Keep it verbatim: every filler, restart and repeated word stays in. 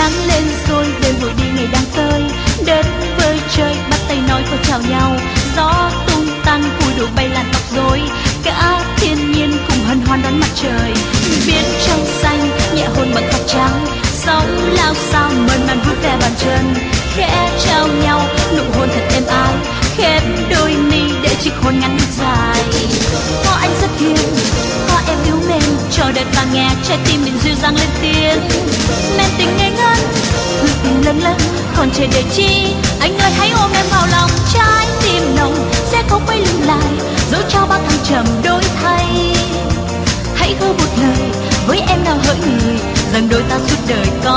nắng lên rồi đêm vội đi ngày đang tới. Đất với trời bắt tay nói câu chào nhau, gió tung tăng cùi đổ bay làn tóc rối, cả thiên nhiên cùng hân hoan đón mặt trời. Biển trong xanh nhẹ hôn bằng cát trắng, sóng lao sao mơn man vuốt ve bàn chân, khẽ trao nhau nụ hôn thật êm ái, khép đôi mi để chiếc hôn ngắn dài. Hoa anh rất hiền, hoa em yếu mềm, cho đời ta nghe trái tim mình dịu dàng lên tiếng. Men tình ngây ngất, hương tình lân lân, còn chờ đợi chi? Anh ơi hãy ôm em vào lòng, trái tim nồng sẽ không quay lưng lại, dẫu cho bao thăng trầm đổi thay. Hãy gỡ một lời với em nào hỡi người, rằng đôi ta suốt đời có